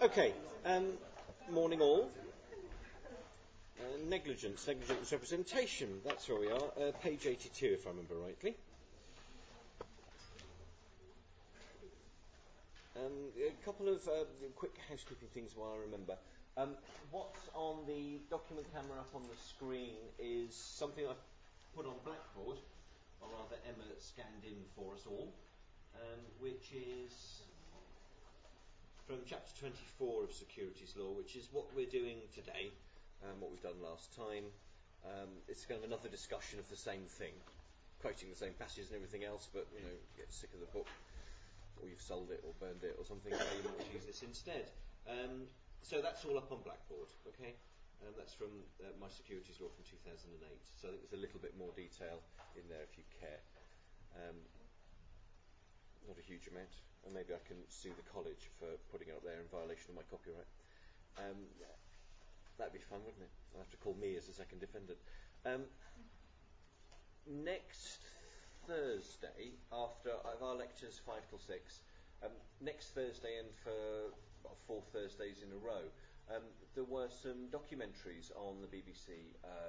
Okay, morning all. Negligence misrepresentation, that's where we are, page 82 if I remember rightly. A couple of quick housekeeping things while I remember. What's on the document camera up on the screen is something I've put on Blackboard, or rather Emma scanned in for us all, which is from chapter 24 of securities law, which is what we're doing today, what we've done last time. It's kind of another discussion of the same thing, quoting the same passages and everything else, but you get sick of the book, or you've sold it or burned it or something, so you might use this instead. So that's all up on Blackboard, okay? That's from my securities law from 2008, so I think there's a little bit more detail in there if you care. Not a huge amount, and maybe I can sue the college for putting it up there in violation of my copyright. That'd be fun, wouldn't it? I'll have to call me as a second defendant. Next Thursday, after our lectures 5 till 6, next Thursday and for 4 Thursdays in a row, there were some documentaries on the BBC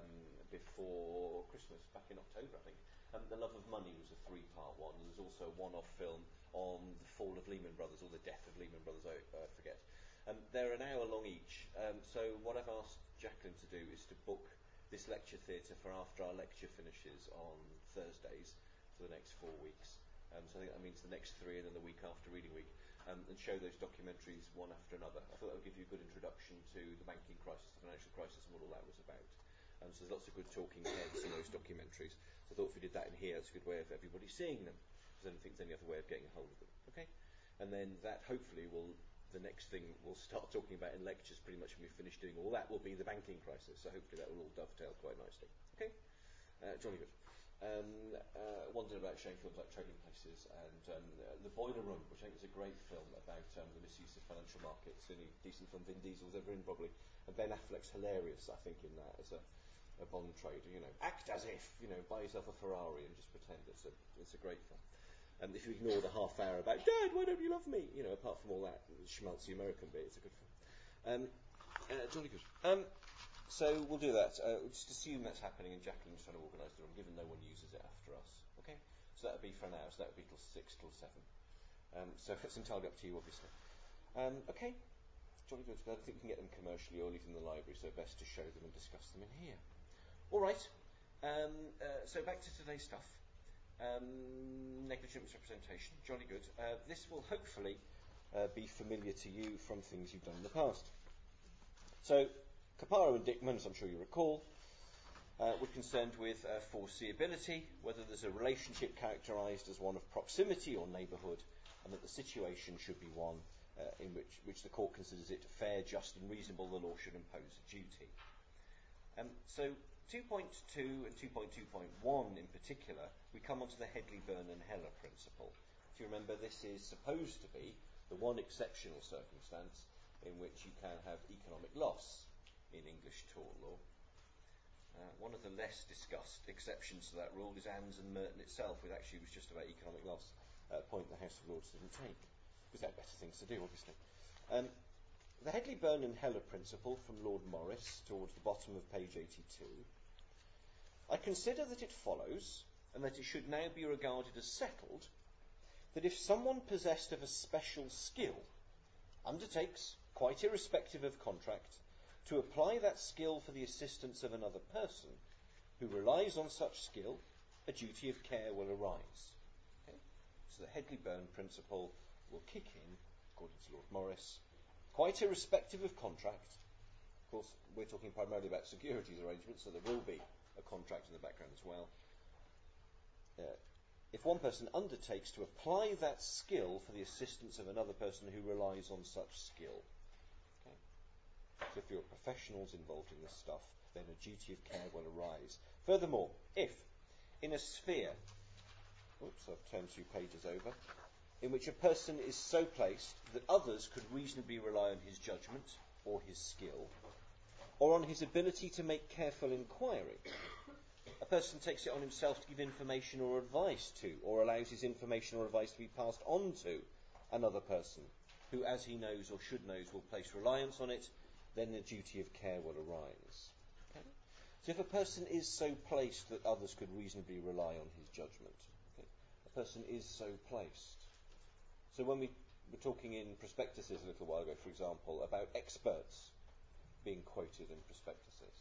before Christmas, back in October, I think. The Love of Money was a 3-part one. There's also a one-off film on the fall of Lehman Brothers, or the death of Lehman Brothers, I forget. They're an hour long each, so what I've asked Jacqueline to do is to book this lecture theatre for after our lecture finishes on Thursdays for the next 4 weeks. So I think that means the next 3 and then the week after reading week, and show those documentaries one after another. I thought that would give you a good introduction to the banking crisis, the financial crisis, and what all that was about. So there's lots of good talking heads in those documentaries. So I thought if we did that in here, it's a good way of everybody seeing them, because I don't think there's any other way of getting a hold of them. Okay? And then that hopefully the next thing we'll start talking about in lectures pretty much when we finish doing all that will be the banking crisis. So hopefully that will all dovetail quite nicely. Okay? Jolly good. Wondered about showing films like Trading Places and The Boiler Room, which I think is a great film about the misuse of financial markets. Any decent film, Vin Diesel's ever in probably. And Ben Affleck's hilarious, I think, in that as a bond trader. Act as if, buy yourself a Ferrari and just pretend it's a great film. If you ignore the half hour about Dad, why don't you love me? Apart from all that schmaltzy American bit, it's a good film. Jolly good. So we'll do that. Just assume that's happening, and Jacqueline's trying to organise the room, given no one uses it after us. Okay? So that would be for an hour. So that would be till 6 till 7. So it's entirely up to you, obviously. Okay. Jolly good. I don't think we can get them commercially or leave them in the library, so best to show them and discuss them in here. All right. So back to today's stuff. Negligent misrepresentation. Jolly good. This will hopefully be familiar to you from things you've done in the past. So Caparo and Dickman, as I'm sure you recall, were concerned with foreseeability, whether there's a relationship characterised as one of proximity or neighbourhood, and that the situation should be one in which the court considers it fair, just and reasonable the law should impose a duty. So 2.2 and 2.2.1 in particular, we come onto the Hedley-Byrne-Heller principle. If you remember, this is supposed to be the one exceptional circumstance in which you can have economic loss in English tort law. One of the less discussed exceptions to that rule is Anns and Merton itself, which actually was just about economic loss, a point the House of Lords didn't take, because they had better things to do, obviously. The Hedley-Byrne-Heller principle from Lord Morris, towards the bottom of page 82, I consider that it follows, and that it should now be regarded as settled, that if someone possessed of a special skill undertakes, quite irrespective of contract, to apply that skill for the assistance of another person who relies on such skill, a duty of care will arise. Okay? So the Hedley-Byrne principle will kick in, according to Lord Morris, quite irrespective of contract. Of course, we're talking primarily about securities arrangements, so there will be a contract in the background as well. If one person undertakes to apply that skill for the assistance of another person who relies on such skill. Okay? So if you're professionals involved in this stuff, then a duty of care will arise. Furthermore, if in a sphere, I've turned 2 pages over, in which a person is so placed that others could reasonably rely on his judgment or his skill, or on his ability to make careful inquiry, a person takes it on himself to give information or advice to, or allows his information or advice to be passed on to another person who, as he knows or should knows, will place reliance on it, then the duty of care will arise. Okay? So if a person is so placed that others could reasonably rely on his judgment, okay, a person is so placed. So when we were talking in prospectuses a little while ago, for example, about experts being quoted in prospectuses,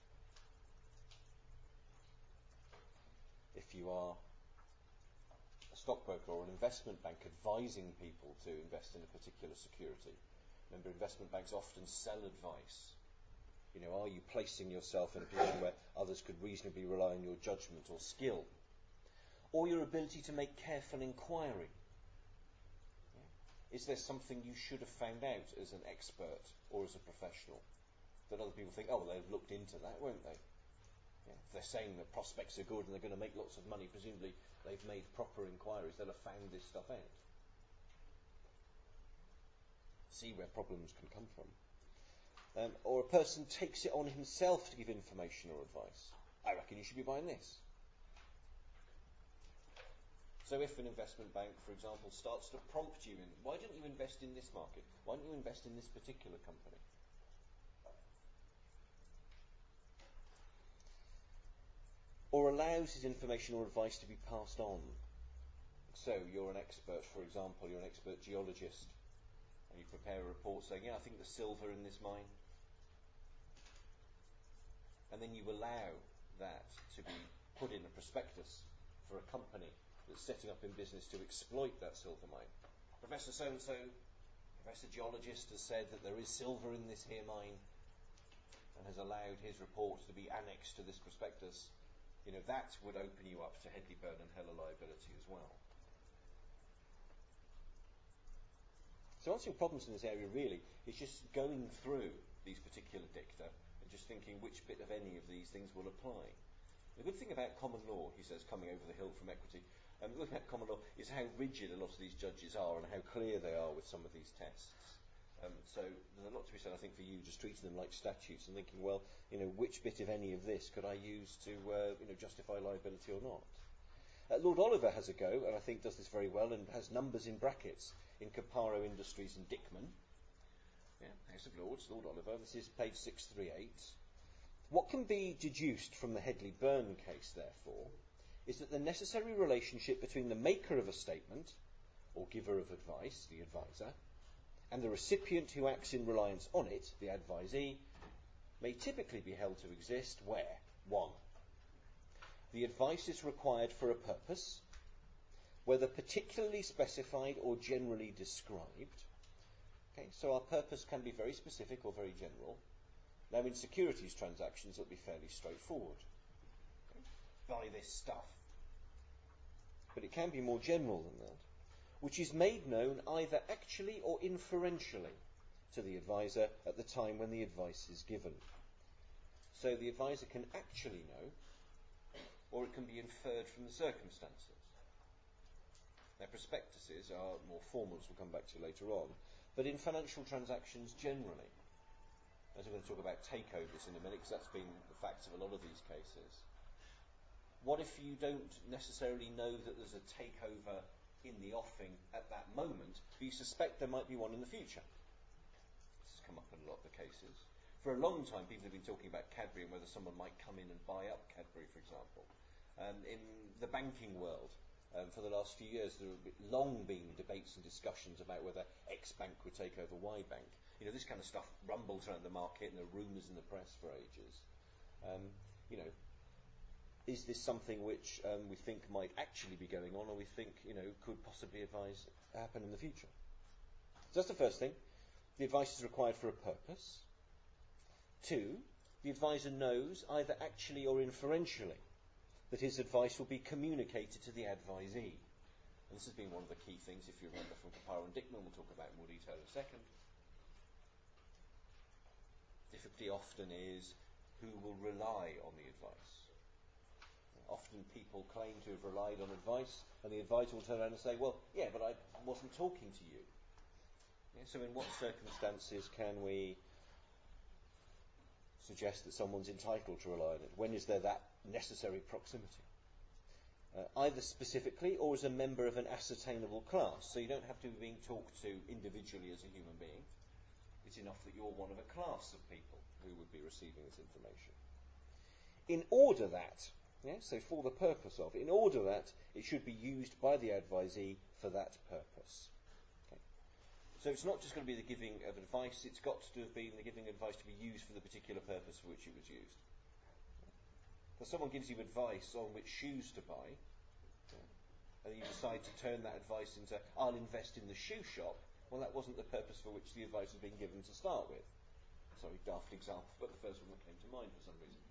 if you are a stockbroker or an investment bank advising people to invest in a particular security, remember, investment banks often sell advice. Are you placing yourself in a position where others could reasonably rely on your judgment or skill? Or your ability to make careful inquiry. Is there something you should have found out as an expert or as a professional that other people think, oh, well, they've looked into that, won't they? If they're saying the prospects are good and they're going to make lots of money, presumably they've made proper inquiries, they'll have found this stuff out. See where problems can come from. Or a person takes it on himself to give information or advice. I reckon you should be buying this. So if an investment bank, for example, starts to prompt you in, why don't you invest in this market? Why don't you invest in this particular company? Or allows his information or advice to be passed on. So you're an expert, for example, you're an expert geologist, and you prepare a report saying, I think there's silver in this mine. And then you allow that to be put in a prospectus for a company that's setting up in business to exploit that silver mine. Professor so-and-so, Professor Geologist, has said that there is silver in this here mine and has allowed his report to be annexed to this prospectus. That would open you up to Hedley Byrne and Heller liability as well. So answering problems in this area really is just going through these particular dicta and just thinking which bit of any of these things will apply. The good thing about common law, he says, coming over the hill from equity, looking at common law, is how rigid a lot of these judges are and how clear they are with some of these tests. So there's a lot to be said, I think, for you just treating them like statutes and thinking, well, which bit of any of this could I use to justify liability or not? Lord Oliver has a go, and I think does this very well, and has numbers in brackets in Caparo Industries and Dickman. House of Lords, Lord Oliver. This is page 638. What can be deduced from the Hedley Byrne case, therefore, is that the necessary relationship between the maker of a statement, or giver of advice, the advisor, and the recipient who acts in reliance on it, the advisee, may typically be held to exist where 1. The advice is required for a purpose, whether particularly specified or generally described. Okay, so our purpose can be very specific or very general. Now, in securities transactions, it'll be fairly straightforward. Okay, buy this stuff. But it can be more general than that, which is made known either actually or inferentially to the advisor at the time when the advice is given. So the advisor can actually know, or it can be inferred from the circumstances. Now, prospectuses are more formal, as we'll come back to later on, but in financial transactions generally, as we're going to talk about takeovers in a minute, because that's been the facts of a lot of these cases. What if you don't necessarily know that there's a takeover in the offing at that moment, but you suspect there might be one in the future? This has come up in a lot of the cases. For a long time, people have been talking about Cadbury and whether someone might come in and buy up Cadbury, for example. In the banking world, for the last few years, there have long been debates and discussions about whether X bank would take over Y bank. This kind of stuff rumbles around the market, and there are rumours in the press for ages. Is this something which we think might actually be going on, or we think could possibly happen in the future? So that's the first thing. The advice is required for a purpose. 2, the advisor knows, either actually or inferentially, that his advice will be communicated to the advisee. And this has been one of the key things, if you remember, from Caparo and Dickman. We'll talk about in more detail in a second. Difficulty often is who will rely on the advice. Often people claim to have relied on advice, and the advisor will turn around and say, well, yeah, but I wasn't talking to you. So in what circumstances can we suggest that someone's entitled to rely on it? When is there that necessary proximity? either specifically or as a member of an ascertainable class. So you don't have to be being talked to individually as a human being. It's enough that you're one of a class of people who would be receiving this information. In order that, so for the purpose of, in order that it should be used by the advisee for that purpose. Okay. So it's not just going to be the giving of advice, it's got to have been the giving advice to be used for the particular purpose for which it was used. So someone gives you advice on which shoes to buy, and you decide to turn that advice into, I'll invest in the shoe shop, well, that wasn't the purpose for which the advice was being given to start with. Sorry, daft example, but the first one that came to mind for some reason.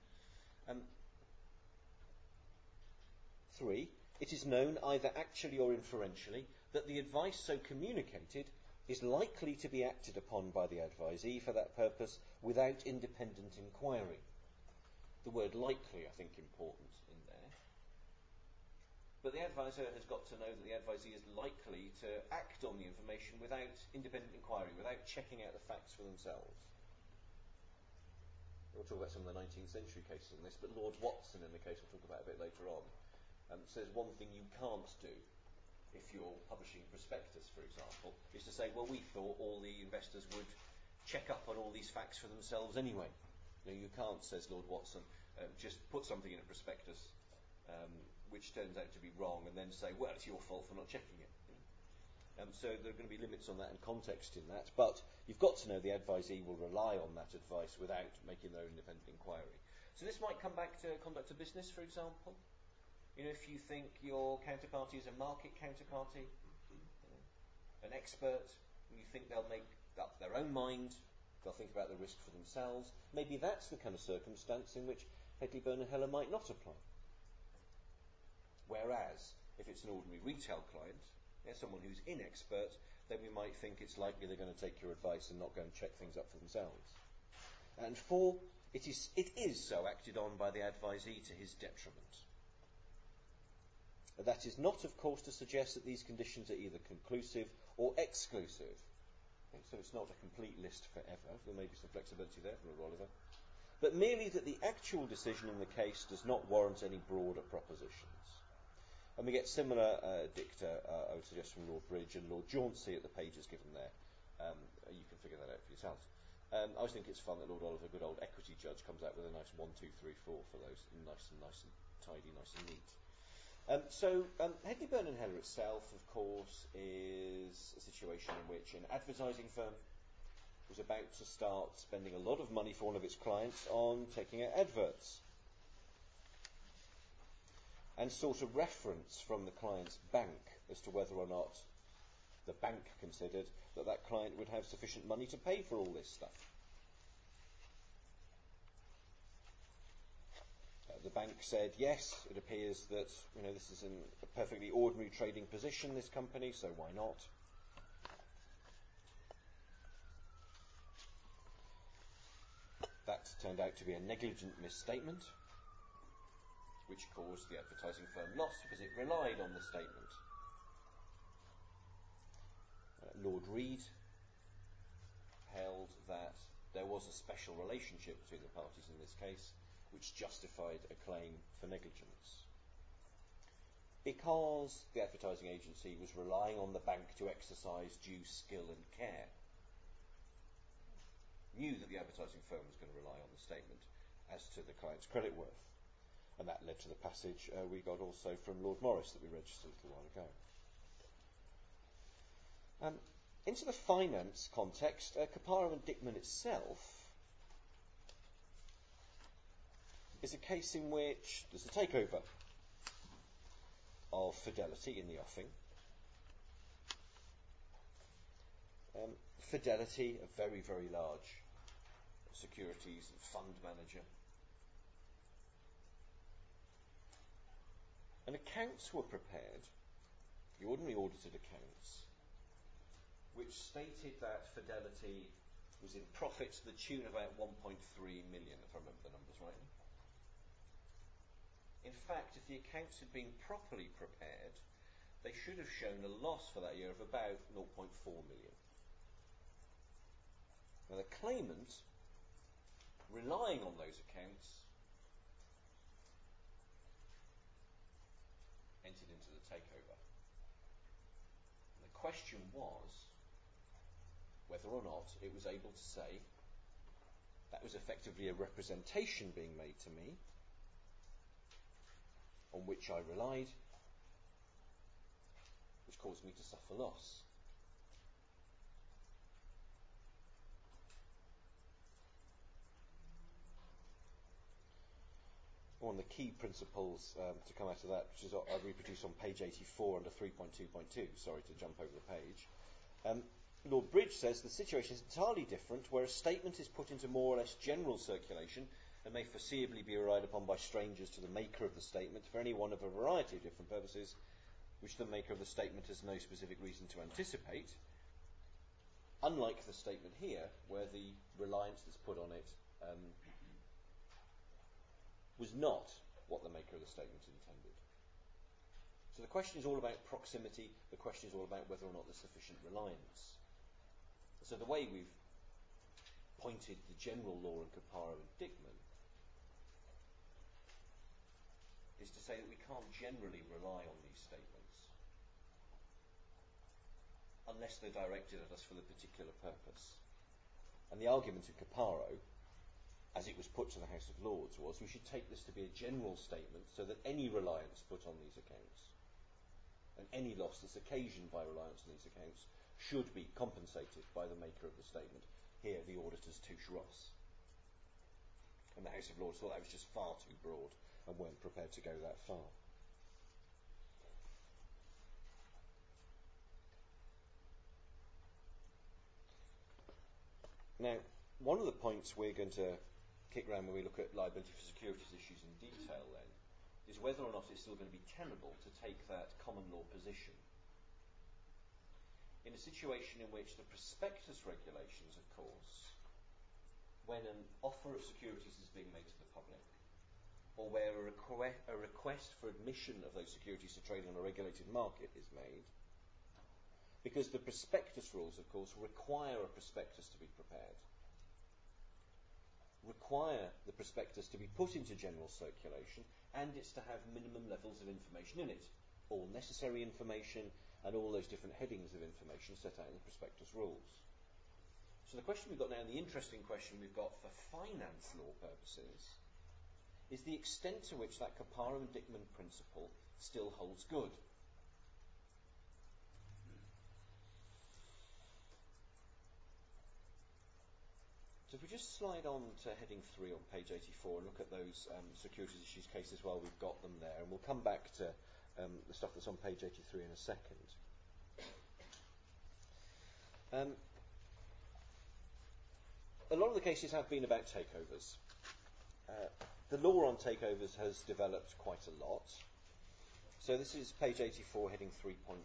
3, it is known either actually or inferentially that the advice so communicated is likely to be acted upon by the advisee for that purpose without independent inquiry. The word likely, I think, important in there. But the advisor has got to know that the advisee is likely to act on the information without independent inquiry, without checking out the facts for themselves. We'll talk about some of the 19th century cases on this, but Lord Watson, in the case we'll talk about a bit later on, says one thing you can't do if you're publishing prospectus, for example, is to say, well, we thought all the investors would check up on all these facts for themselves anyway. You can't, says Lord Watson, just put something in a prospectus which turns out to be wrong and then say, well, it's your fault for not checking it. So there are going to be limits on that and context in that, but you've got to know the advisee will rely on that advice without making their independent inquiry. So this might come back to conduct of business, for example. If you think your counterparty is a market counterparty, an expert, you think they'll make up their own mind, they'll think about the risk for themselves, maybe that's the kind of circumstance in which Hedley, Byrne and Heller might not apply. Whereas, if it's an ordinary retail client, someone who's inexpert, then we might think it's likely they're going to take your advice and not go and check things up for themselves. And 4, it is so acted on by the advisee to his detriment. That is not, of course, to suggest that these conditions are either conclusive or exclusive. So it's not a complete list forever. There may be some flexibility there for Lord Oliver. But merely that the actual decision in the case does not warrant any broader propositions. And we get similar dicta, I would suggest, from Lord Bridge and Lord Jauncey at the pages given there. You can figure that out for yourselves. I always think it's fun that Lord Oliver, good old equity judge, comes out with a nice 1, 2, 3, 4 for those, nice and tidy, nice and neat. Hedley, Byrne and Heller itself, of course, is a situation in which an advertising firm was about to start spending a lot of money for one of its clients on taking out adverts, and sought a reference from the client's bank as to whether or not the bank considered that that client would have sufficient money to pay for all this stuff. The bank said, yes, it appears that this is in a perfectly ordinary trading position, this company, so why not? That turned out to be a negligent misstatement, which caused the advertising firm loss because it relied on the statement. Lord Reed held that there was a special relationship between the parties in this case, which justified a claim for negligence. Because the advertising agency was relying on the bank to exercise due skill and care, knew that the advertising firm was going to rely on the statement as to the client's credit worth. And that led to the passage we got also from Lord Morris that we read just a little while ago. Into the finance context, Caparo and Dickman itself is a case in which there's a takeover of Fidelity in the offing. Fidelity, a very, very large securities and fund manager. And accounts were prepared, the ordinary audited accounts, which stated that Fidelity was in profit to the tune of about 1.3 million, if I remember the numbers rightly. In fact, if the accounts had been properly prepared, they should have shown a loss for that year of about 0.4 million. Now the claimant, relying on those accounts, takeover. And the question was whether or not it was able to say that was effectively a representation being made to me on which I relied, which caused me to suffer loss. One of the key principles to come out of that, which is I reproduce on page 84 under 3.2.2, sorry to jump over the page. Lord Bridge says the situation is entirely different where a statement is put into more or less general circulation and may foreseeably be relied upon by strangers to the maker of the statement for any one of a variety of different purposes, which the maker of the statement has no specific reason to anticipate, unlike the statement here, where the reliance that's put on it was not what the maker of the statement intended. So the question is all about proximity, the question is all about whether or not there's sufficient reliance. So the way we've pointed the general law in Caparo and Dickman is to say that we can't generally rely on these statements unless they're directed at us for the particular purpose. And the argument in Caparo, as it was put to the House of Lords, was we should take this to be a general statement so that any reliance put on these accounts and any loss that's occasioned by reliance on these accounts should be compensated by the maker of the statement, here the auditors Touche Ross. And the House of Lords thought that was just far too broad and weren't prepared to go that far. Now, one of the points we're going to kick around when we look at liability for securities issues in detail then is whether or not it's still going to be tenable to take that common law position in a situation in which the prospectus regulations, of course, when an offer of securities is being made to the public, or where a request for admission of those securities to trade on a regulated market is made, because the prospectus rules, of course, require a prospectus to be prepared, require the prospectus to be put into general circulation, and it's to have minimum levels of information in it, all necessary information and all those different headings of information set out in the prospectus rules. So the question we've got now, and the interesting question we've got for finance law purposes, is the extent to which that Caparo and Dickman principle still holds good. So if we just slide on to heading 3 on page 84 and look at those securities issues cases while we've got them there, and we'll come back to the stuff that's on page 83 in a second. A lot of the cases have been about takeovers. The law on takeovers has developed quite a lot. So this is page 84, heading 3.1.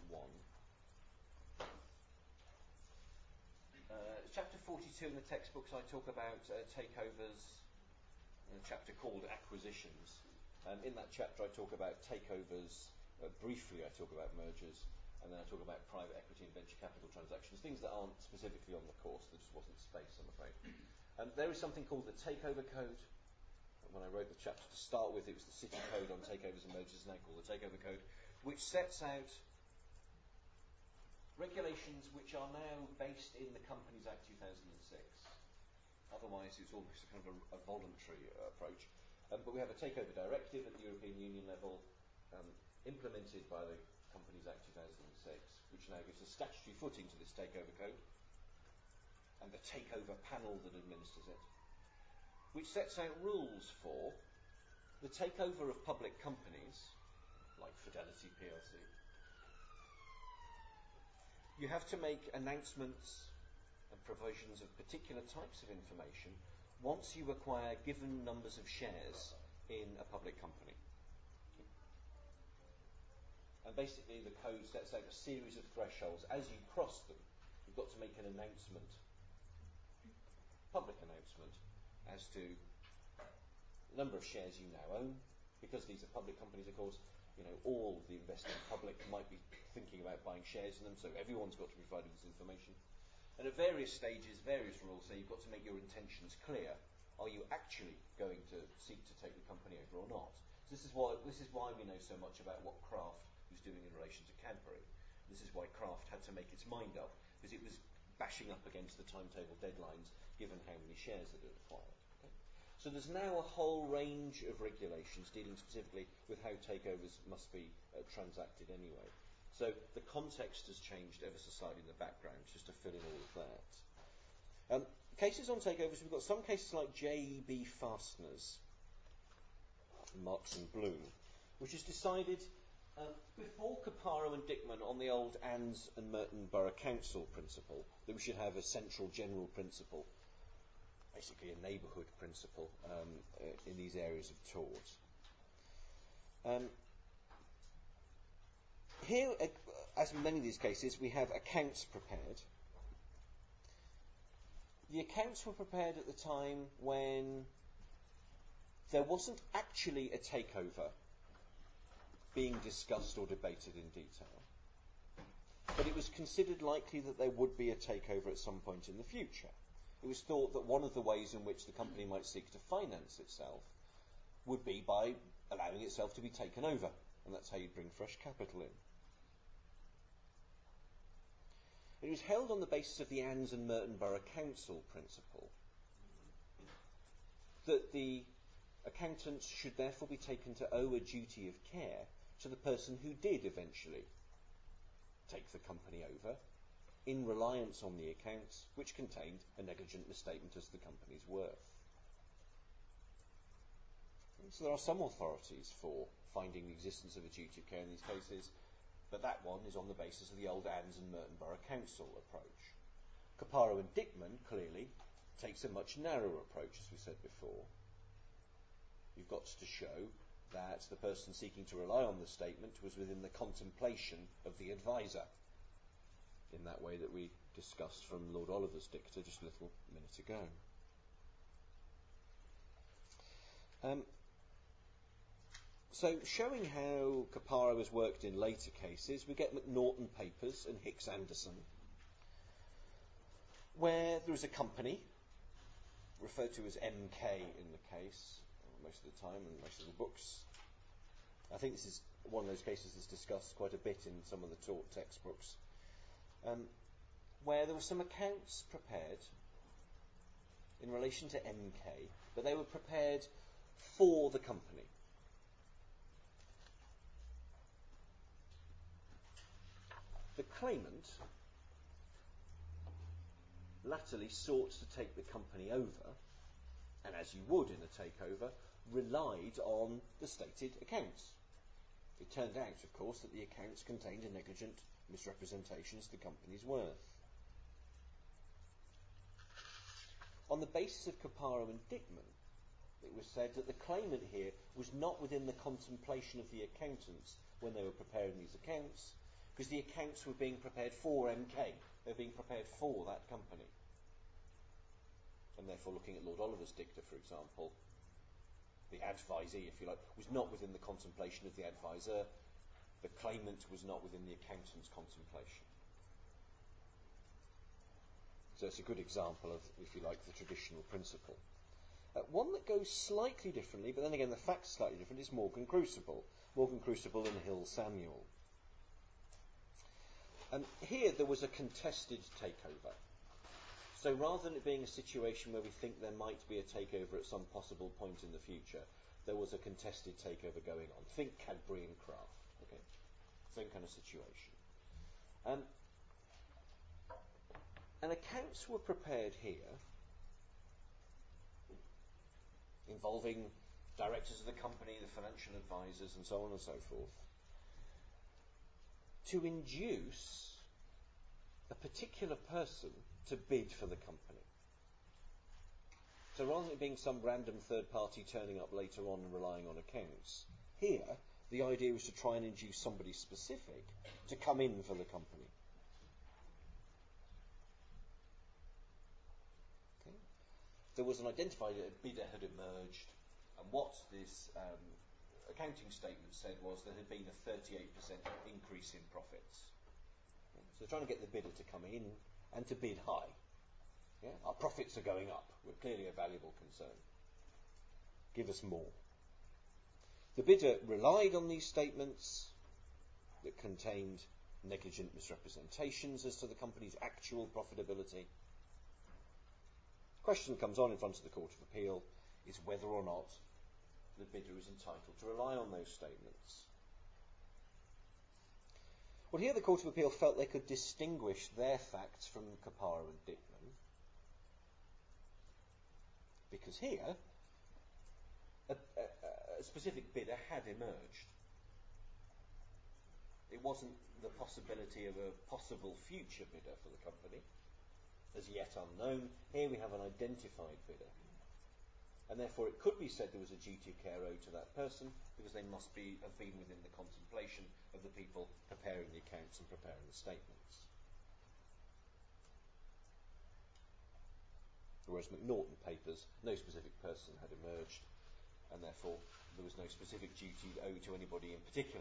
Chapter 42 in the textbooks, I talk about takeovers, in a chapter called Acquisitions. In that chapter, I talk about takeovers. Briefly, I talk about mergers, and then I talk about private equity and venture capital transactions, things that aren't specifically on the course. There just wasn't space, I'm afraid. There is something called the Takeover Code. When I wrote the chapter to start with, it was the City Code on takeovers and mergers, now called the Takeover Code, which sets out regulations which are now based in the Companies Act 2006. Otherwise, it's almost a kind of a voluntary approach. But we have a takeover directive at the European Union level, implemented by the Companies Act 2006, which now gives a statutory footing to this takeover code, and the takeover panel that administers it, which sets out rules for the takeover of public companies, like Fidelity PLC. You have to make announcements and provisions of particular types of information once you acquire given numbers of shares in a public company. And basically the code sets out a series of thresholds. As you cross them, you've got to make an announcement, public announcement, as to the number of shares you now own. Because these are public companies, of course, all the investing public might be thinking about buying shares in them, so everyone's got to be provided this information. And at various stages, various rules say you've got to make your intentions clear. Are you actually going to seek to take the company over or not? So this is why we know so much about what craft was doing in relation to Cadbury. This is why Kraft had to make its mind up, because it was bashing up against the timetable deadlines given how many shares that it acquired. Okay? So there's now a whole range of regulations dealing specifically with how takeovers must be transacted anyway. So the context has changed ever so slightly in the background, just to fill in all of that. Cases on takeovers, we've got some cases like J.E.B. Fasteners, Marks and Bloom, which is decided before Caparo and Dickman on the old Anns and Merton Borough Council principle, that we should have a central general principle, basically a neighbourhood principle in these areas of tort. Here, as in many of these cases, we have accounts prepared. The accounts were prepared at the time when there wasn't actually a takeover being discussed or debated in detail, but it was considered likely that there would be a takeover at some point in the future. It was thought that one of the ways in which the company might seek to finance itself would be by allowing itself to be taken over, and that's how you bring fresh capital in. It was held on the basis of the Anns and Merton Borough Council principle that the accountants should therefore be taken to owe a duty of care to the person who did eventually take the company over in reliance on the accounts, which contained a negligent misstatement as to the company's worth. And so there are some authorities for finding the existence of a duty of care in these cases, but that one is on the basis of the old Anns and Merton Borough Council approach. Caparo and Dickman clearly takes a much narrower approach, as we said before. You've got to show that the person seeking to rely on the statement was within the contemplation of the adviser, in that way that we discussed from Lord Oliver's dicta just a little minute ago. So, showing how Caparo has worked in later cases, we get McNaughton Papers and Hicks Anderson, where there is a company, referred to as MK in the case, most of the time and most of the books. I think this is one of those cases that's discussed quite a bit in some of the tort textbooks, where there were some accounts prepared in relation to MK, but they were prepared for the company. The claimant latterly sought to take the company over, and as you would in a takeover, relied on the stated accounts. It turned out, of course, that the accounts contained a negligent misrepresentation as to the company's worth. On the basis of Caparo and Dickman, it was said that the claimant here was not within the contemplation of the accountants when they were preparing these accounts, because the accounts were being prepared for MK. They were being prepared for that company. And therefore, looking at Lord Oliver's dicta, for example, the advisee, if you like, was not within the contemplation of the advisor. The claimant was not within the accountant's contemplation. So it's a good example of, if you like, the traditional principle. One that goes slightly differently, but then again the facts are slightly different, is Morgan Crucible. Morgan Crucible and Hill Samuel. Here there was a contested takeover. So rather than it being a situation where we think there might be a takeover at some possible point in the future, there was a contested takeover going on. Think Cadbury and Kraft. Okay? Same kind of situation. And accounts were prepared here involving directors of the company, the financial advisors, and so on and so forth, to induce a particular person to bid for the company. So rather than it being some random third party turning up later on and relying on accounts, here the idea was to try and induce somebody specific to come in for the company. Okay. There was an identified bidder had emerged, and what this accounting statement said was there had been a 38% increase in profits. Okay. So they're trying to get the bidder to come in and to bid high. Yeah? Our profits are going up. We're clearly a valuable concern. Give us more. The bidder relied on these statements. that contained negligent misrepresentations as to the company's actual profitability. Question comes on in front of the Court of Appeal is whether or not the bidder is entitled to rely on those statements. Well, here the Court of Appeal felt they could distinguish their facts from Capara and Dickman, because here a specific bidder had emerged. It wasn't the possibility of a possible future bidder for the company, as yet unknown. Here we have an identified bidder. And therefore it could be said there was a duty of care owed to that person, because they must have been within the contemplation of the people preparing the accounts and preparing the statements. Whereas Macnaughton Papers, no specific person had emerged, and therefore there was no specific duty owed to anybody in particular.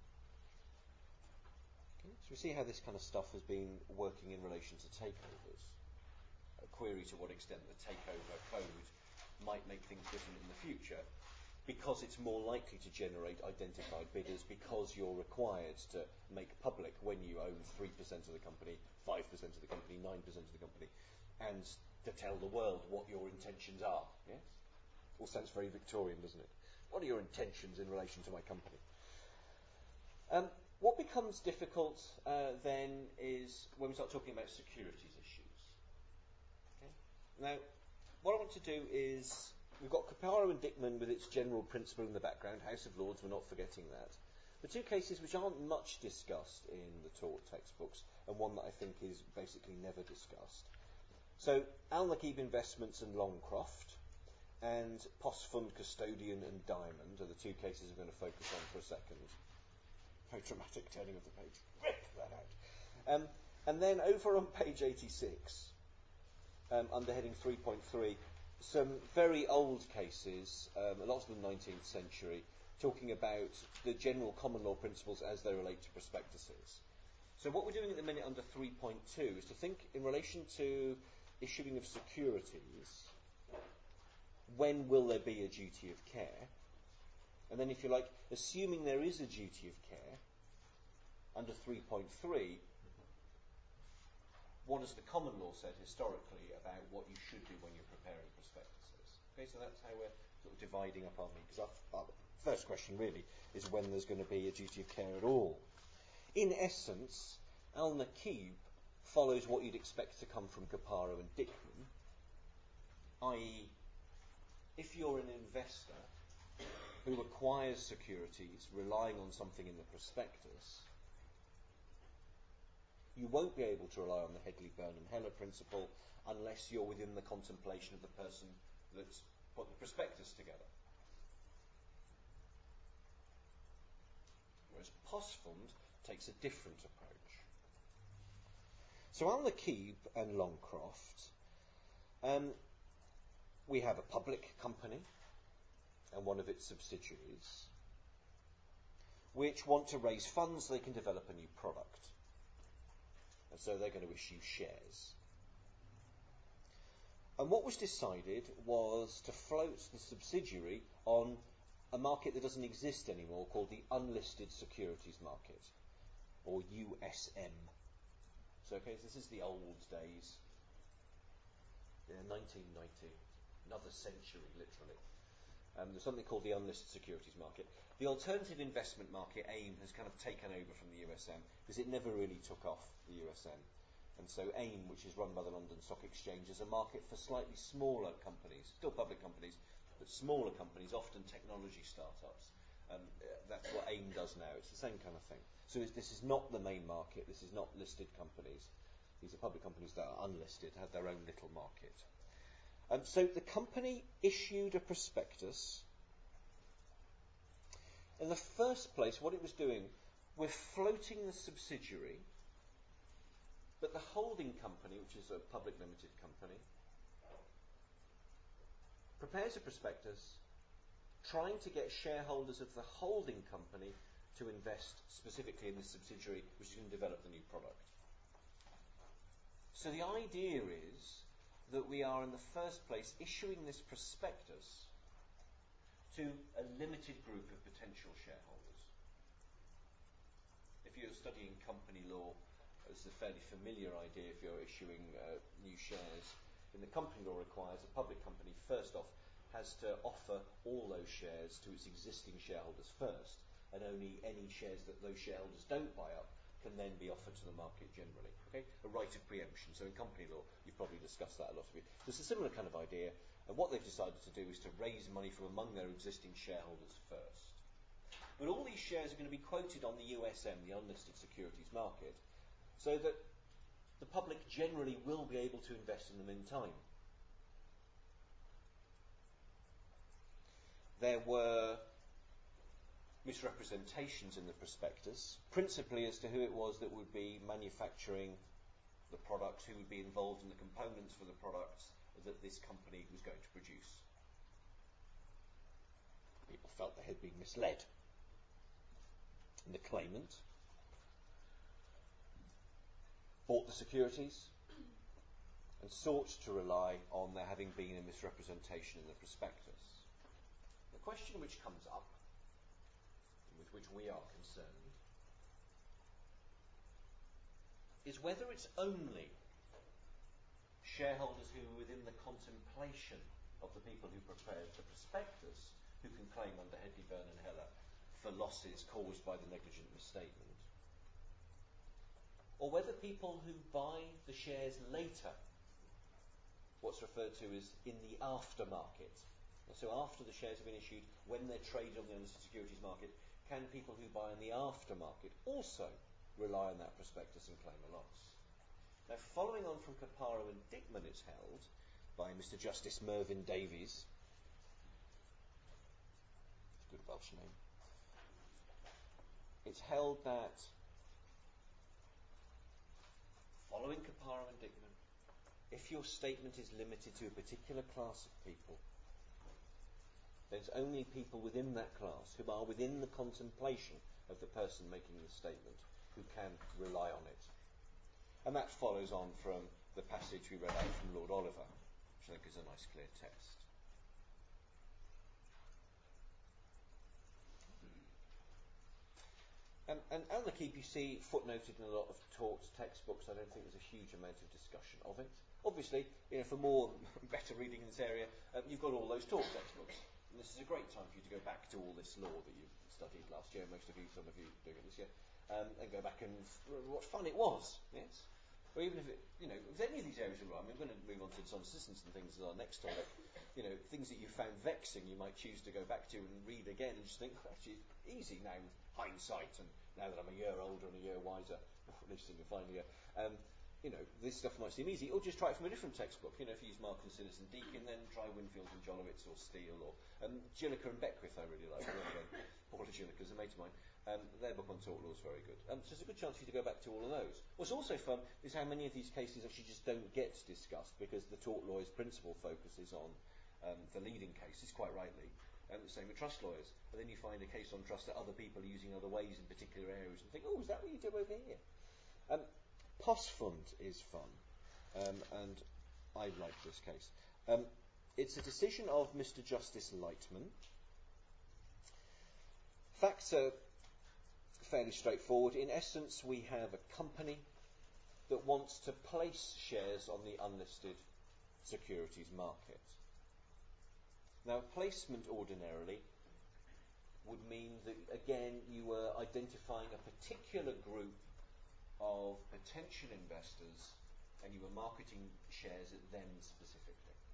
Okay, so we see how this kind of stuff has been working in relation to takeovers. A query to what extent the takeover code might make things different in the future, because it's more likely to generate identified bidders, because you're required to make public when you own 3% of the company, 5% of the company, 9% of the company, and to tell the world what your intentions are. Yes? All sounds very Victorian, doesn't it? What are your intentions in relation to my company? What becomes difficult then is when we start talking about securities issues. Okay? Now, what I want to do is, we've got Capara and Dickman with its general principle in the background, House of Lords, we're not forgetting that. The two cases which aren't much discussed in the tort textbooks, and one that I think is basically never discussed. So, Al-Nakib Investments and Longcroft, and Postfund, Custodian and Diamond are the two cases I'm going to focus on for a second. Very dramatic turning of the page. Rip that out. And then over on page 86, under heading 3.3, some very old cases, a lot of them 19th century, talking about the general common law principles as they relate to prospectuses. So what we're doing at the minute under 3.2 is to think in relation to issuing of securities, when will there be a duty of care? And then, if you like, assuming there is a duty of care, under 3.3, what has the common law said historically about what you should do when you're preparing prospectuses? Okay, so that's how we're sort of dividing up our meat. Because our first question really is when there's going to be a duty of care at all. In essence, Al-Nakib follows what you'd expect to come from Capara and Dickman, i.e., if you're an investor who acquires securities relying on something in the prospectus, you won't be able to rely on the Hedley, Burnham, Heller principle unless you're within the contemplation of the person that's put the prospectus together. Whereas Postfund takes a different approach. So Al-Nakib and Longcroft, we have a public company and one of its subsidiaries which want to raise funds so they can develop a new product. And so they're going to issue shares. And what was decided was to float the subsidiary on a market that doesn't exist anymore, called the Unlisted Securities Market, or USM. So, okay, this is the old days. 1990, another century, literally. There's something called the Unlisted Securities Market. The alternative investment market, AIM, has kind of taken over from the USM because it never really took off, the USM. And so AIM, which is run by the London Stock Exchange, is a market for slightly smaller companies, still public companies, but smaller companies, often technology startups. That's what AIM does now. It's the same kind of thing. So this is not the main market. This is not listed companies. These are public companies that are unlisted, have their own little market. So the company issued a prospectus. In the first place, what it was doing, we're floating the subsidiary, but the holding company, which is a public limited company, prepares a prospectus trying to get shareholders of the holding company to invest specifically in the subsidiary which can develop the new product. So the idea is that we are in the first place issuing this prospectus to a limited group of potential shareholders. if you're studying company law, it's a fairly familiar idea if you're issuing new shares. In the company law requires a public company, first off, has to offer all those shares to its existing shareholders first, and only any shares that those shareholders don't buy up can then be offered to the market generally. Okay? A right of preemption. So in company law, you've probably discussed that a lot of you. So it's a similar kind of idea, and what they've decided to do is to raise money from among their existing shareholders first. But all these shares are going to be quoted on the USM, the unlisted securities market, so that the public generally will be able to invest in them in time. There were misrepresentations in the prospectus, principally as to who it was that would be manufacturing the products, who would be involved in the components for the products that this company was going to produce. People felt they had been misled. And the claimant bought the securities and sought to rely on there having been a misrepresentation in the prospectus. The question which comes up, with which we are concerned, is whether it's only shareholders who are within the contemplation of the people who prepared the prospectus who can claim under Hedley, Byrne and Heller for losses caused by the negligent misstatement, or whether people who buy the shares later, what's referred to as in the aftermarket, so after the shares have been issued, when they're traded on the unlisted securities market, can people who buy in the aftermarket also rely on that prospectus and claim a loss? Now, following on from Caparo and Dickman, it's held by Mr. Justice Mervyn Davies, good Welsh name, it's held that following Caparo and Dickman, if your statement is limited to a particular class of people, there's only people within that class who are within the contemplation of the person making the statement who can rely on it. And that follows on from the passage we read out from Lord Oliver, which I think is a nice clear text. And on the keep, you see footnoted in a lot of Tort's textbooks. I don't think there's a huge amount of discussion of it. Obviously, for more better reading in this area, you've got all those Tort textbooks. And this is a great time for you to go back to all this law that you studied last year, most of you, some of you doing it this year, and go back and what fun it was, yes? Or even if it, if any of these areas are wrong, I'm going to move on to some assistance and things as our next topic. Things that you found vexing, you might choose to go back to and read again and just think, actually, easy now with hindsight, and now that I'm a year older and a year wiser, at least in the final year, this stuff might seem easy. Or just try it from a different textbook. If you use Mark Consider and Deakin, then try Winfield and Jolowitz or Steele or Gilliker and Beckwith. I really like. Paula Gilliker's a mate of mine. Their book on tort law is very good. So there's a good chance for you to go back to all of those. What's also fun is how many of these cases actually just don't get discussed because the tort lawyer's principal focus is on the leading cases, quite rightly. The same with trust lawyers. And then you find a case on trust that other people are using other ways in particular areas and think, oh, is that what you do over here? Postfund is fun, and I like this case. It's a decision of Mr. Justice Lightman. Facts are fairly straightforward. In essence, we have a company that wants to place shares on the unlisted securities market. Now, placement ordinarily would mean that, again, you were identifying a particular group of potential investors and you were marketing shares at them specifically.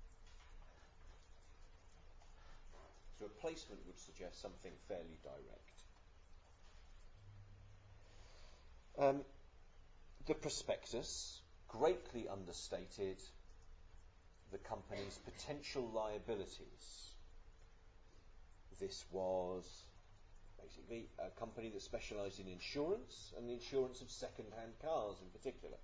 So a placement would suggest something fairly direct. The prospectus greatly understated the company's potential liabilities. This was basically a company that specialised in insurance, and the insurance of second-hand cars in particular.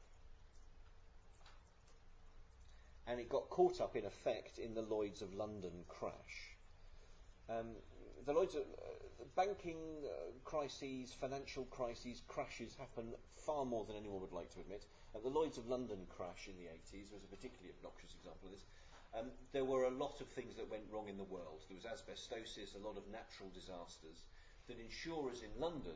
And it got caught up, in effect, in the Lloyd's of London crash. The Lloyd's of banking crises, financial crises, crashes happen far more than anyone would like to admit. The Lloyd's of London crash in the 80s was a particularly obnoxious example of this. There were a lot of things that went wrong in the world. There was asbestosis, a lot of natural disasters, that insurers in London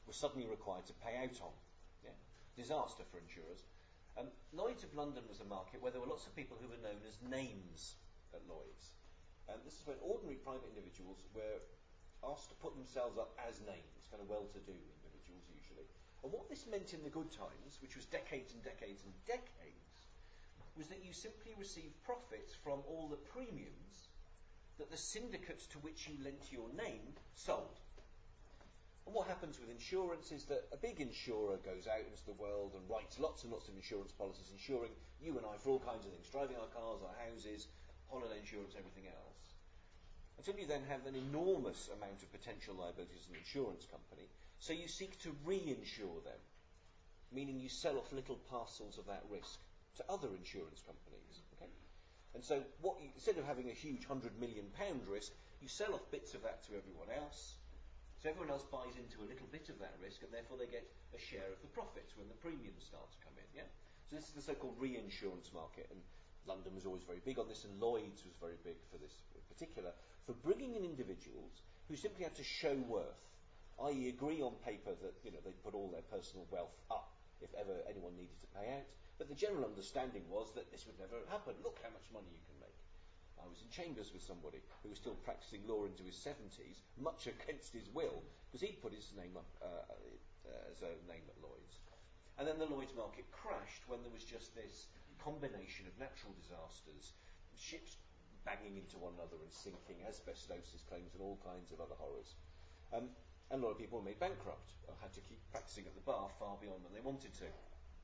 were suddenly required to pay out on. Yeah? Disaster for insurers. Lloyd's of London was a market where there were lots of people who were known as names at Lloyd's. This is when ordinary private individuals were asked to put themselves up as names, kind of well-to-do individuals usually. And what this meant in the good times, which was decades and decades and decades, was that you simply received profits from all the premiums that the syndicates to which you lent your name sold. And what happens with insurance is that a big insurer goes out into the world and writes lots and lots of insurance policies, insuring you and I for all kinds of things, driving our cars, our houses, holiday insurance, everything else. Until you then have an enormous amount of potential liabilities as an insurance company, so you seek to reinsure them, meaning you sell off little parcels of that risk to other insurance companies. Okay? And so instead of having a huge £100 million risk, you sell off bits of that to everyone else. So everyone else buys into a little bit of that risk, and therefore they get a share of the profits when the premiums start to come in. Yeah. So this is the so-called reinsurance market, and London was always very big on this, and Lloyd's was very big for this in particular, for bringing in individuals who simply had to show worth, i.e. agree on paper that they'd put all their personal wealth up if ever anyone needed to pay out. But the general understanding was that this would never happen. Look how much money you can make. I was in chambers with somebody who was still practicing law into his 70s, much against his will, because he'd put his name up as a name at Lloyd's. And then the Lloyd's market crashed when there was just this combination of natural disasters, ships banging into one another and sinking, asbestosis claims and all kinds of other horrors. And a lot of people were made bankrupt or had to keep practicing at the bar far beyond when they wanted to.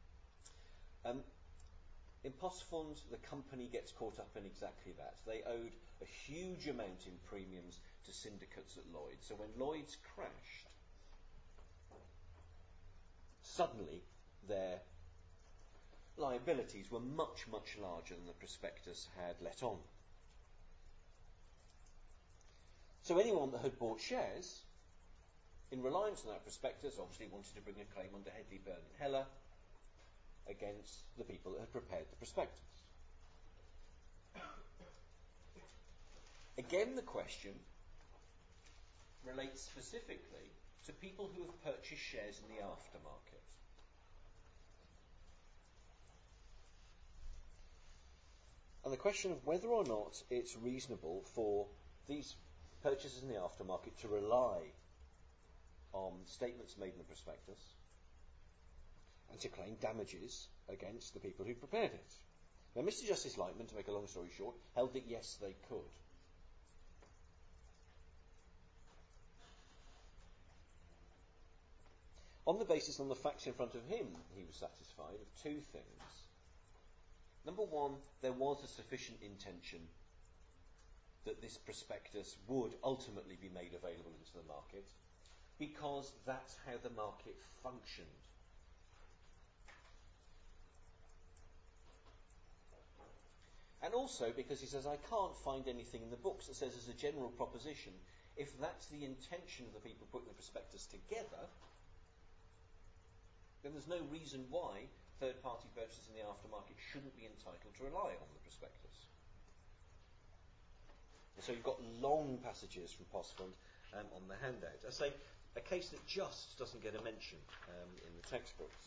In Postfond, the company gets caught up in exactly that. They owed a huge amount in premiums to syndicates at Lloyd's. So when Lloyd's crashed, suddenly their liabilities were much, much larger than the prospectus had let on. So anyone that had bought shares, in reliance on that prospectus, obviously wanted to bring a claim under Hedley, Byrne and Heller against the people that had prepared the prospectus. Again, the question relates specifically to people who have purchased shares in the aftermarket. And the question of whether or not it's reasonable for these purchasers in the aftermarket to rely on statements made in the prospectus and to claim damages against the people who prepared it. Now, Mr. Justice Lightman, to make a long story short, held that yes, they could. On the basis, on the facts in front of him, he was satisfied of two things. Number one, there was a sufficient intention that this prospectus would ultimately be made available into the market, because that's how the market functioned. And also because he says, I can't find anything in the books that says as a general proposition, if that's the intention of the people putting the prospectus together, then there's no reason why third-party purchasers in the aftermarket shouldn't be entitled to rely on the prospectus. And so you've got long passages from Postfond on the handout. I say, a case that just doesn't get a mention in the textbooks.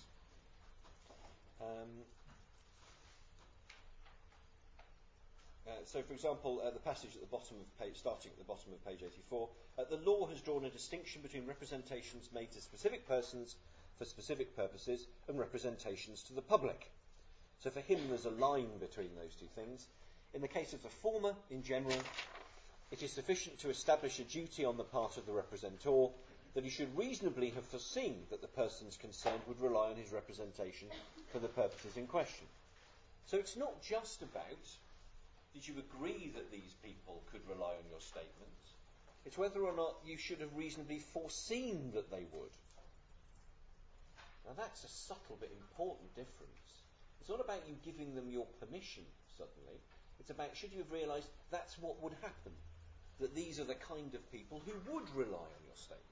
So, for example, the passage at the bottom of page, starting at the bottom of page 84, the law has drawn a distinction between representations made to specific persons for specific purposes and representations to the public. So for him there's a line between those two things. In the case of the former, in general, it is sufficient to establish a duty on the part of the representor that he should reasonably have foreseen that the persons concerned would rely on his representation for the purposes in question. So it's not just about, did you agree that these people could rely on your statement? It's whether or not you should have reasonably foreseen that they would. Now that's a subtle but important difference. It's not about you giving them your permission suddenly. It's about, should you have realised that's what would happen? That these are the kind of people who would rely on your statement.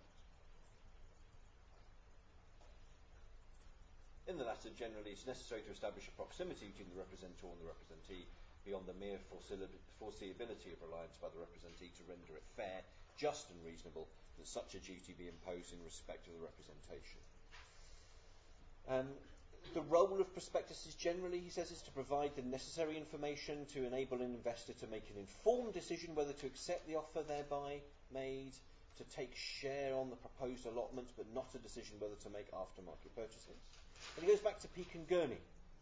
In the latter, generally, it's necessary to establish a proximity between the representor and the representee beyond the mere foreseeability of reliance by the representee to render it fair, just and reasonable that such a duty be imposed in respect of the representation. The role of prospectuses generally, he says, is to provide the necessary information to enable an investor to make an informed decision whether to accept the offer thereby made, to take share on the proposed allotment, but not a decision whether to make aftermarket purchases. And he goes back to Peake and Gurney,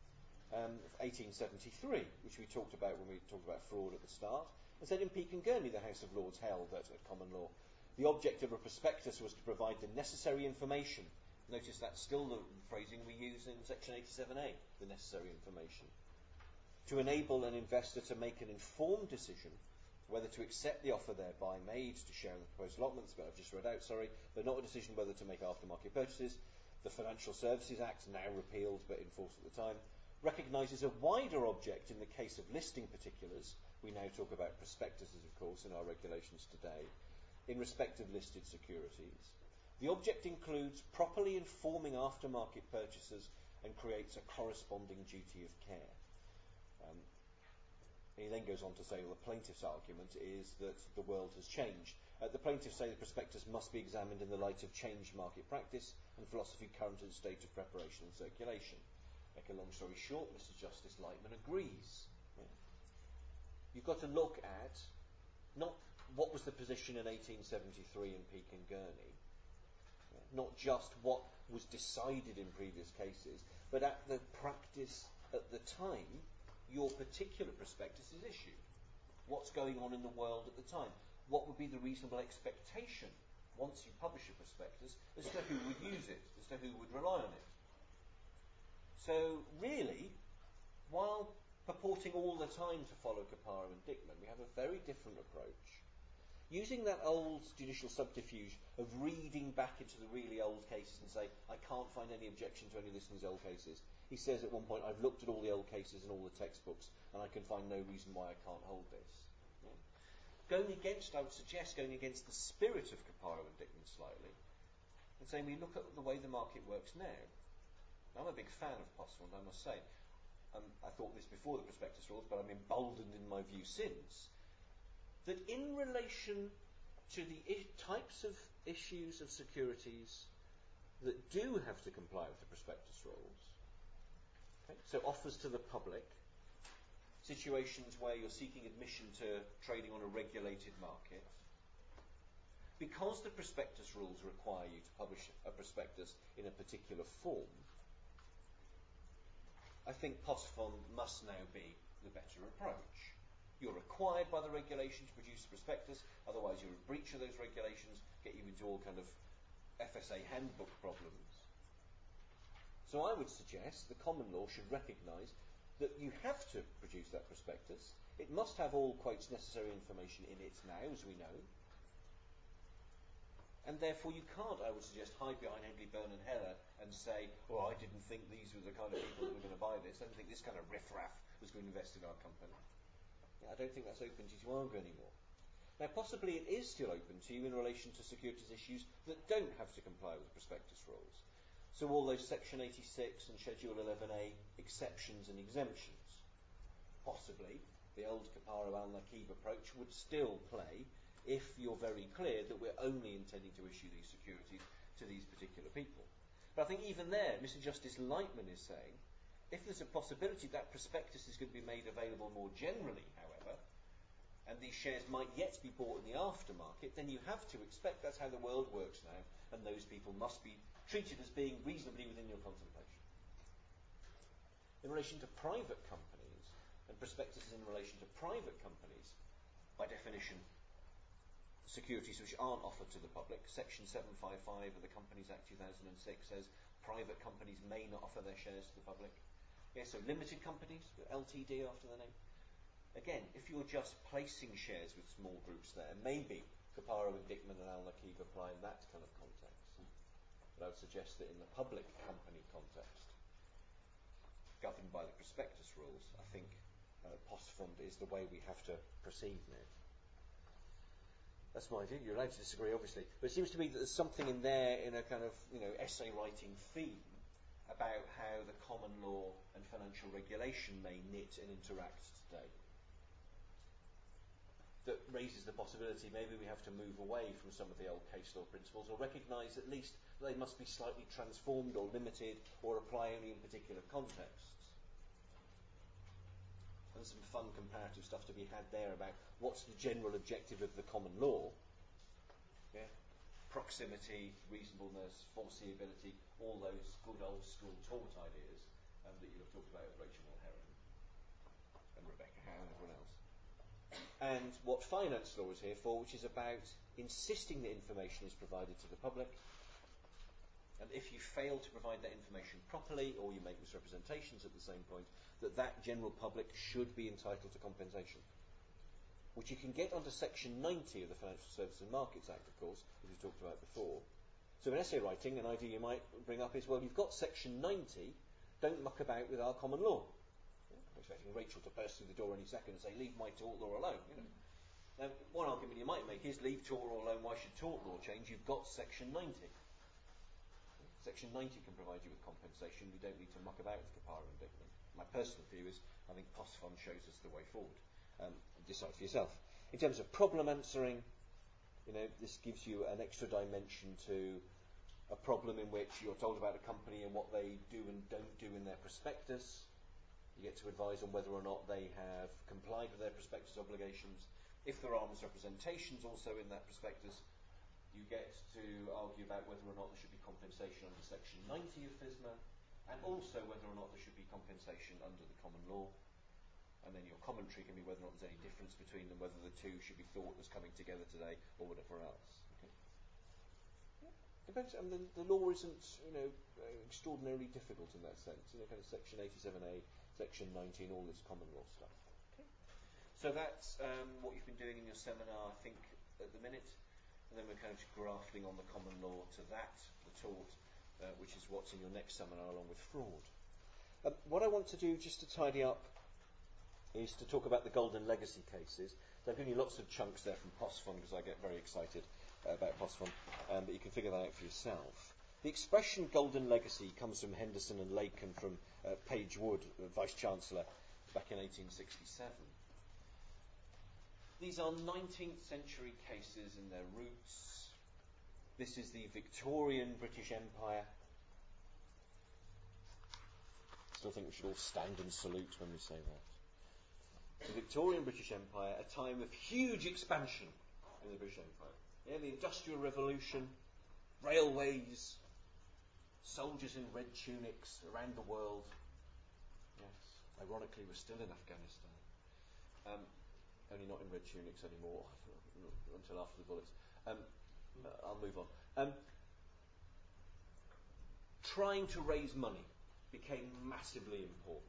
1873, which we talked about when we talked about fraud at the start, and said in Peake and Gurney the House of Lords held that at common law the object of a prospectus was to provide the necessary information. Notice that's still the phrasing we use in section 87A, the necessary information, to enable an investor to make an informed decision whether to accept the offer thereby made to share in the proposed allotments, but I've just read out, but not a decision whether to make aftermarket purchases. The Financial Services Act, now repealed but in force at the time, recognises a wider object in the case of listing particulars. We now talk about prospectuses, of course, in our regulations today, in respect of listed securities. The object includes properly informing aftermarket purchasers and creates a corresponding duty of care. He then goes on to say, well, the plaintiff's argument is that the world has changed. The plaintiffs say the prospectus must be examined in the light of changed market practice and philosophy current in state of preparation and circulation. Make a long story short, Mr. Justice Lightman agrees. Yeah. You've got to look at not what was the position in 1873 in Peake and Gurney, not just what was decided in previous cases, but at the practice at the time your particular prospectus is issued. What's going on in the world at the time? What would be the reasonable expectation once you publish a prospectus as to who would use it, as to who would rely on it? So really, while purporting all the time to follow Caparo and Dickman, we have a very different approach. Using that old judicial subterfuge of reading back into the really old cases and say, I can't find any objection to any of this in these old cases. He says at one point, I've looked at all the old cases and all the textbooks, and I can find no reason why I can't hold this. Yeah. Going against the spirit of Caparo and Dickman slightly, and saying we look at the way the market works now. I'm a big fan of Postfond, I must say. I thought this before the prospectus rules, but I'm emboldened in my view since, that in relation to the types of issues of securities that do have to comply with the prospectus rules, okay, so offers to the public, situations where you're seeking admission to trading on a regulated market, because the prospectus rules require you to publish a prospectus in a particular form, I think Postfond must now be the better approach. You're required by the regulation to produce a prospectus, otherwise you're in breach of those regulations, get you into all kind of FSA handbook problems. So I would suggest the common law should recognise that you have to produce that prospectus. It must have all quotes necessary information in it now, as we know. And therefore you can't, I would suggest, hide behind Henley, Byrne and Heller and say, oh, I didn't think these were the kind of people that were going to buy this. I didn't think this kind of riffraff was going to invest in our company. I don't think that's open to you to argue anymore. Now, possibly it is still open to you in relation to securities issues that don't have to comply with the prospectus rules. So all those Section 86 and Schedule 11A exceptions and exemptions. Possibly the old Caparo al-Nakib approach would still play if you're very clear that we're only intending to issue these securities to these particular people. But I think even there, Mr. Justice Lightman is saying, if there's a possibility that prospectus is going to be made available more generally, however, and these shares might yet be bought in the aftermarket, then you have to expect that's how the world works now, and those people must be treated as being reasonably within your contemplation. In relation to private companies, and prospectuses in relation to private companies, by definition, securities which aren't offered to the public, Section 755 of the Companies Act 2006 says private companies may not offer their shares to the public. Yes, so limited companies, LTD after the name. Again, if you're just placing shares with small groups there, maybe Caparo and Dickman and al-Nakib apply in that kind of context. But I would suggest that in the public company context, governed by the prospectus rules, I think Postfond is the way we have to proceed now. That's my view. You're allowed to disagree, obviously. But it seems to me that there's something in there in a kind of, essay writing theme about how the common law and financial regulation may knit and interact today that raises the possibility maybe we have to move away from some of the old case law principles, or recognise at least that they must be slightly transformed or limited or apply only in particular contexts. And some fun comparative stuff to be had there about what's the general objective of the common law. Yeah? Proximity, reasonableness, foreseeability, all those good old school tort ideas that you'll have talked about with Rachel Mulheron and Rebecca Howe and everyone else. And what finance law is here for, which is about insisting that information is provided to the public. And if you fail to provide that information properly, or you make misrepresentations at the same point, that general public should be entitled to compensation. Which you can get under Section 90 of the Financial Services and Markets Act, of course, as we've talked about before. So in essay writing, an idea you might bring up is, well, you've got Section 90, don't muck about with our common law. I'm expecting Rachel to burst through the door any second and say, leave my tort law alone. Now, one argument you might make is, leave tort law alone, why should tort law change? You've got Section 90. Section 90 can provide you with compensation. We don't need to muck about with Capara and Dickman. My personal view is, I think POSFON shows us the way forward. Decide for yourself. In terms of problem answering, this gives you an extra dimension to a problem in which you're told about a company and what they do and don't do in their prospectus. You get to advise on whether or not they have complied with their prospectus obligations. If there are misrepresentations also in that prospectus, you get to argue about whether or not there should be compensation under Section 90 of FSMA, and also whether or not there should be compensation under the common law. And then your commentary can be whether or not there's any difference between them, whether the two should be thought as coming together today, or whatever else. Okay. Yeah. And the law isn't, extraordinarily difficult in that sense. Kind of Section 87A, Section 19, all this common law stuff. Okay. So that's what you've been doing in your seminar, I think, at the minute. And then we're kind of grafting on the common law to that, the tort, which is what's in your next seminar along with fraud. What I want to do, just to tidy up, is to talk about the Golden Legacy cases. So I've given you lots of chunks there from POSFON because I get very excited about POSFON, but you can figure that out for yourself. The expression Golden Legacy comes from Henderson and Lakin from Page Wood, Vice-Chancellor, back in 1867. These are 19th century cases in their roots. This is the Victorian British Empire. I still think we should all stand and salute when we say that. The Victorian British Empire, a time of huge expansion in the British Empire. Yeah, the Industrial Revolution, railways, soldiers in red tunics around the world. Yes, ironically, we're still in Afghanistan. Only not in red tunics anymore, until after the bullets. I'll move on. Trying to raise money became massively important.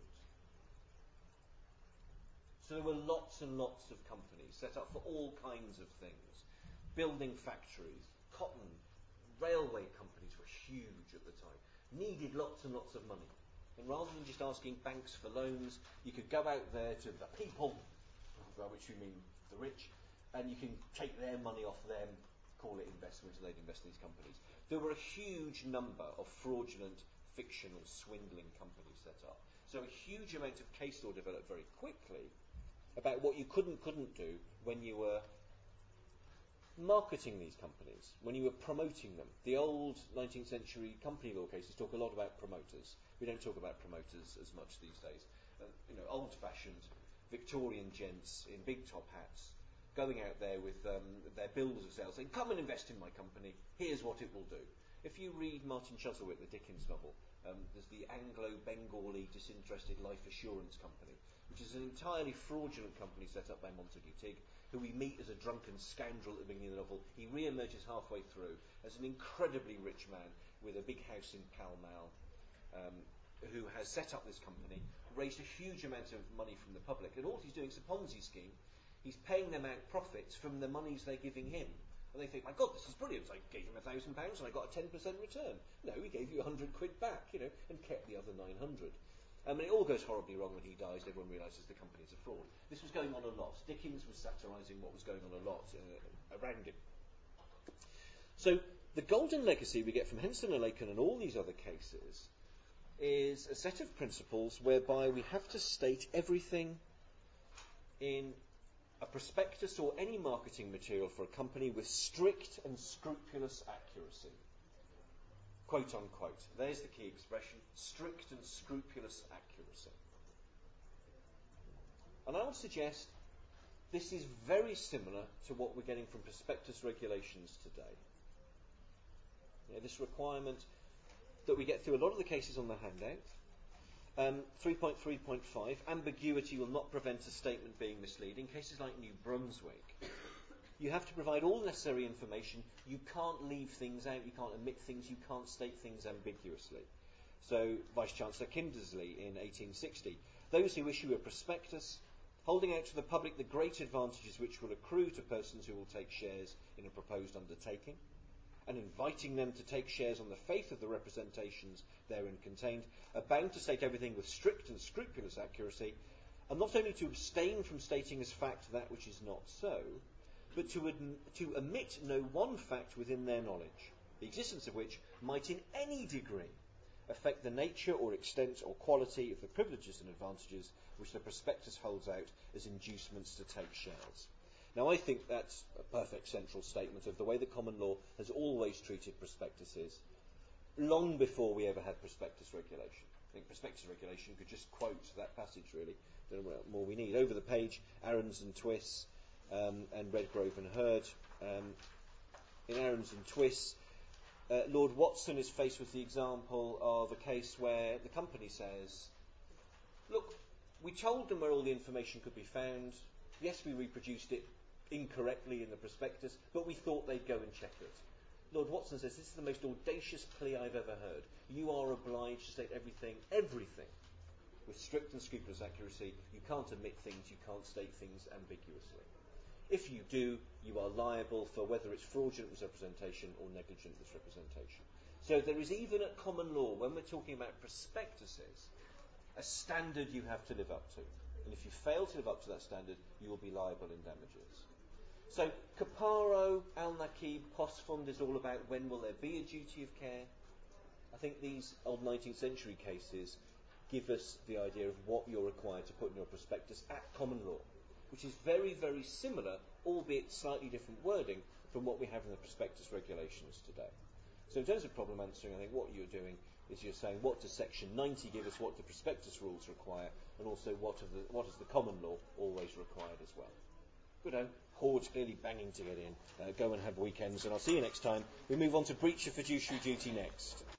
So there were lots and lots of companies set up for all kinds of things. Building factories, cotton, railway companies were huge at the time. Needed lots and lots of money. And rather than just asking banks for loans, you could go out there to the people, by which you mean the rich, and you can take their money off them, call it investment, and they'd invest in these companies. There were a huge number of fraudulent, fictional, swindling companies set up. So a huge amount of case law developed very quickly about what you couldn't do when you were marketing these companies, when you were promoting them. The old 19th century company law cases talk a lot about promoters. We don't talk about promoters as much these days. Old-fashioned Victorian gents in big top hats going out there with their bills of sale saying, come and invest in my company, here's what it will do. If you read Martin Chuzzlewit, the Dickens novel, there's the Anglo-Bengali Disinterested Life Assurance Company, which is an entirely fraudulent company set up by Montague Tigg, who we meet as a drunken scoundrel at the beginning of the novel. He re-emerges halfway through as an incredibly rich man with a big house in Pall Mall, who has set up this company, raised a huge amount of money from the public, and all he's doing is a Ponzi scheme. He's paying them out profits from the monies they're giving him. And they think, my God, this is brilliant. I gave him £1,000 and I got a 10% return. No, he gave you 100 quid back, and kept the other 900. And it all goes horribly wrong when he dies. Everyone realises the company's a fraud. This was going on a lot. Dickens was satirising what was going on a lot around him. So the Golden Legacy we get from Henderson and Lakin and all these other cases is a set of principles whereby we have to state everything in a prospectus or any marketing material for a company with strict and scrupulous accuracy. Quote unquote. There's the key expression, strict and scrupulous accuracy. And I would suggest this is very similar to what we're getting from prospectus regulations today. This requirement that we get through a lot of the cases on the handout. 3.3.5, ambiguity will not prevent a statement being misleading. Cases like New Brunswick, you have to provide all necessary information. You can't leave things out, you can't omit things, you can't state things ambiguously. So, Vice-Chancellor Kindersley in 1860, those who issue a prospectus, holding out to the public the great advantages which will accrue to persons who will take shares in a proposed undertaking, and inviting them to take shares on the faith of the representations therein contained, are bound to state everything with strict and scrupulous accuracy, and not only to abstain from stating as fact that which is not so, but to omit no one fact within their knowledge, the existence of which might in any degree affect the nature or extent or quality of the privileges and advantages which the prospectus holds out as inducements to take shares. Now, I think that's a perfect central statement of the way the common law has always treated prospectuses, long before we ever had prospectus regulation. I think prospectus regulation could just quote that passage, really. Don't know what more we need. Over the page, Aarons and Twiss and Redgrove and Hurd. In Aarons and Twiss, Lord Watson is faced with the example of a case where the company says, look, we told them where all the information could be found. Yes, we reproduced it incorrectly in the prospectus, but we thought they'd go and check it. Lord Watson says, this is the most audacious plea I've ever heard. You are obliged to state everything, with strict and scrupulous accuracy. You can't omit things, you can't state things ambiguously. If you do, you are liable for whether it's fraudulent misrepresentation or negligent misrepresentation. So there is, even at common law, when we're talking about prospectuses, a standard you have to live up to. And if you fail to live up to that standard, you will be liable in damages. So Caparo, Al-Nakib, Postfund is all about when will there be a duty of care. I think these old 19th century cases give us the idea of what you're required to put in your prospectus at common law, which is very, very similar, albeit slightly different wording, from what we have in the prospectus regulations today. So in terms of problem answering, I think what you're doing is you're saying, what does Section 90 give us, what do prospectus rules require, and also what has the common law always required as well. Good. Horde's clearly banging to get in. Go and have weekends, and I'll see you next time. We move on to breach of fiduciary duty next.